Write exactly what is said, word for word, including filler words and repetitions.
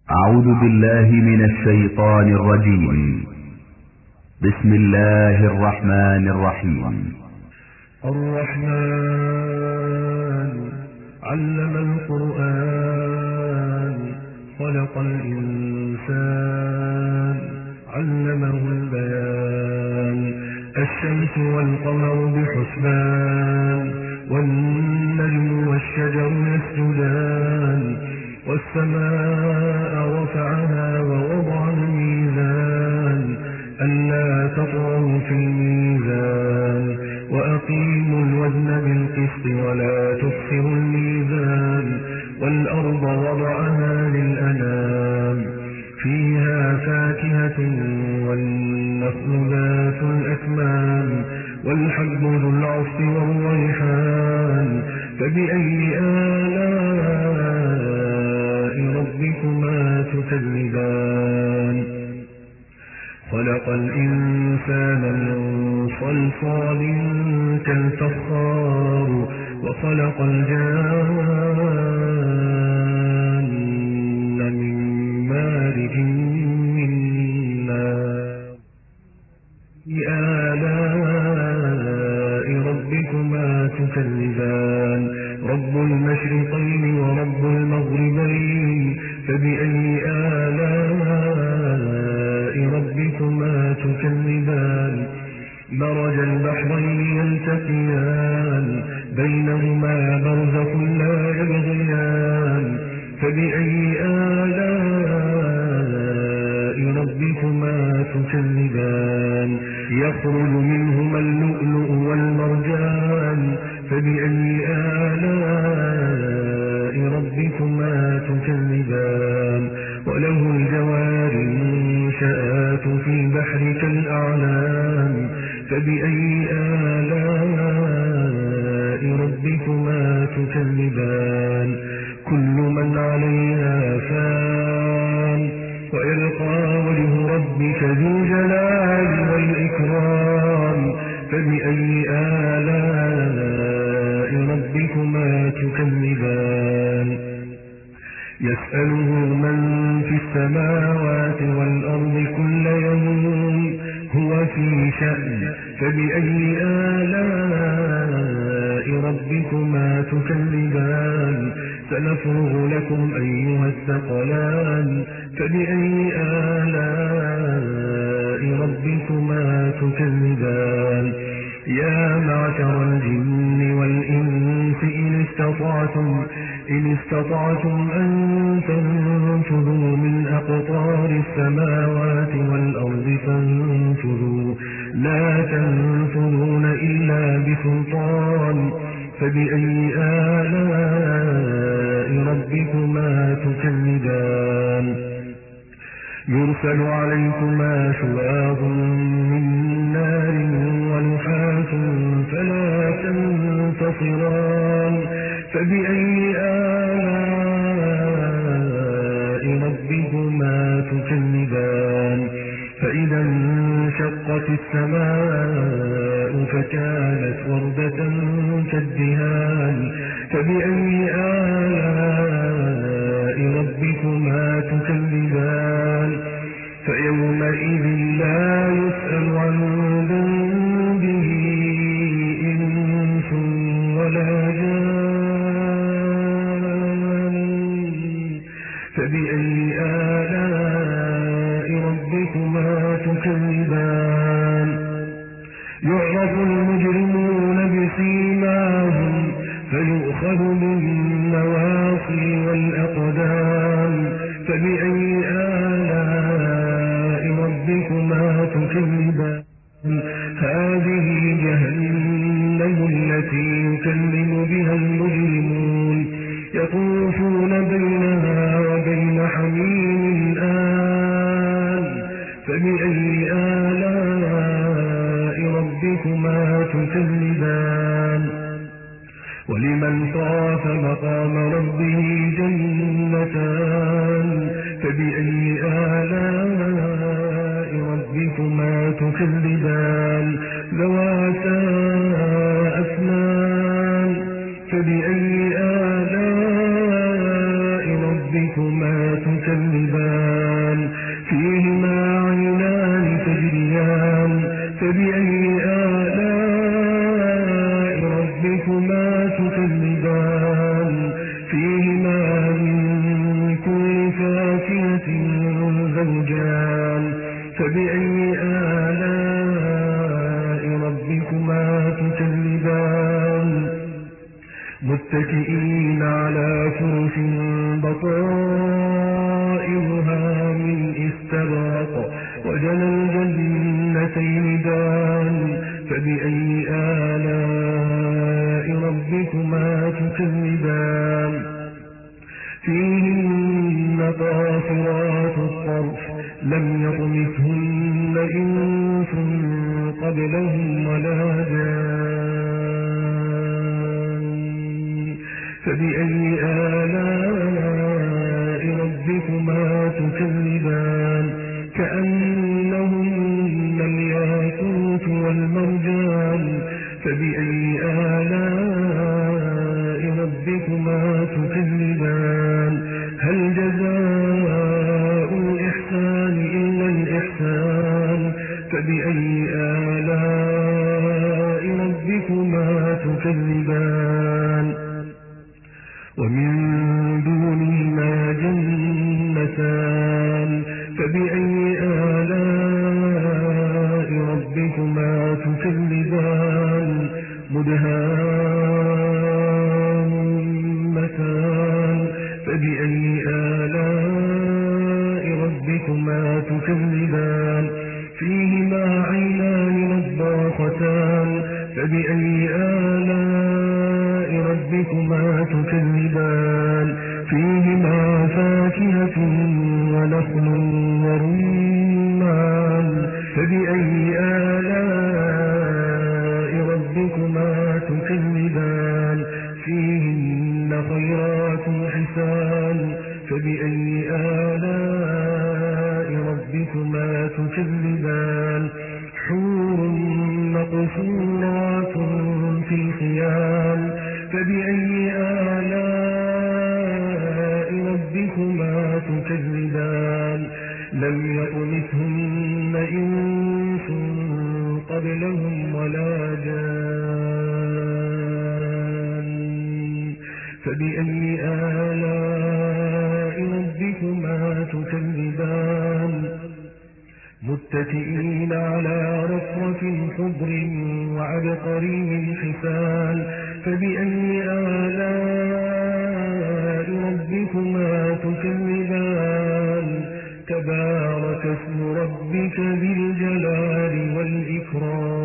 أعوذ بالله من الشيطان الرجيم. بسم الله الرحمن الرحيم. الرحمن علم القرآن خلق الإنسان علمه البيان. الشمس والقمر بحسبان والنجم والشجر يسجدان والسماء رفعها ووضع الميزان ألا تطغوا في الميزان وأقيموا الوزن بالقسط ولا تخسروا الميزان والأرض وضعها للأنام فيها فاكهة والنخل ذات الأكمام والحب ذو العصف والريحان فبأي آلاء ربكما تكذبان. خلق الإنسان من صلصال كالفخار وخلق الجان من مارج من نار. آلاء ربكما تكذبان. رب المشرقين ورب المغربين فبأي آلاء ربكما تكذبان. مرج البحرين يلتقيان بينهما برزخ لا يبغيان فبأي آلاء ربكما تكذبان. يخرج منهما اللؤلؤ والمرجان فبأي آلاء ربكما تكذبان. وله الجوار المنشآت في البحر كالأعلام فبأي آلاء ربكما تكذبان. كل من عليها فان ويبقى وجه ربك ذو الجلال والإكرام فبأي آلاء ربكما تكذبان. يسأله من في السماوات والأرض كل يوم هو في شأن فبأي آلاء ربكما تكذبان. سنفرغ لكم أيها الثقلان فبأي آلاء ربكما تكذبان. يا معشر الجن والإنس إن استطعتم إن استطعتم أن تنفذوا من أقطار السماوات والأرض فانفذوا لا تنفذون إلا بسلطان فبأي آلاء ربكما تكذبان. يرسل عليكما شواظ من نار ونحاس فلا تنتصران فبأي آلاء ربكما تكذبان. فإذا انشقت السماء فكانت وردة كالدهان فبأي آلاء ربكما تكذبان. فيومئذ لا يسأل عن ذنبه إنس ولا جان فبأي آلاء ربكما تكذبان. يعرف المجرمون بسيماهم فيؤخذ بالنواصي والأقدام فبأي آلاء ربكما تكذبان. هذه جهنم التي يكذب بها المجرمون يطوفون بينها وبين حميم آن فبأي آلاء ربكما تكذبان. ولمن خاف مقام ربه جنتان فبأي آلاء ربكما تكذبان. ذواتا أفنان فبأي آلاء ربكما تكذبان. جنتين دان فبأي آلاء ربكما تكذبان فيهن قاصرات الطرف لم يطمثهن إنس قبلهم ولا جان فبأي آلاء ربكما تكذبان كأنهن الياقوت والمرجان فبأي آلاء ربكما تكذبان هل جزاء الإحسان إلا الإحسان فبأي آلاء ربكما تكذبان ومن دونهما جنتان فبأي آلاء ربكما تكذبان مدهامتان فبأي آلاء ربكما تكذبان فيهما عينان نضاختان فبأي آلاء ربكما تكذبان فيهما فاكهة ونخل ورمان فبأي آلاء ربكما تكذبان فيهن خيرات حسان فبأي آلاء ربكما تكذبان حور مقصورات في الخيام فبأي آلاء ربكما تكذبان لم يطمثهن إنس قبلهم ولا جان فبأي آلاء ربكما تكذبان متكئين على رفرف خضر وعبقري حسان فبأي آلاء ربكما تكذبان تبارك اسم ربك ذي الجلال والإكرام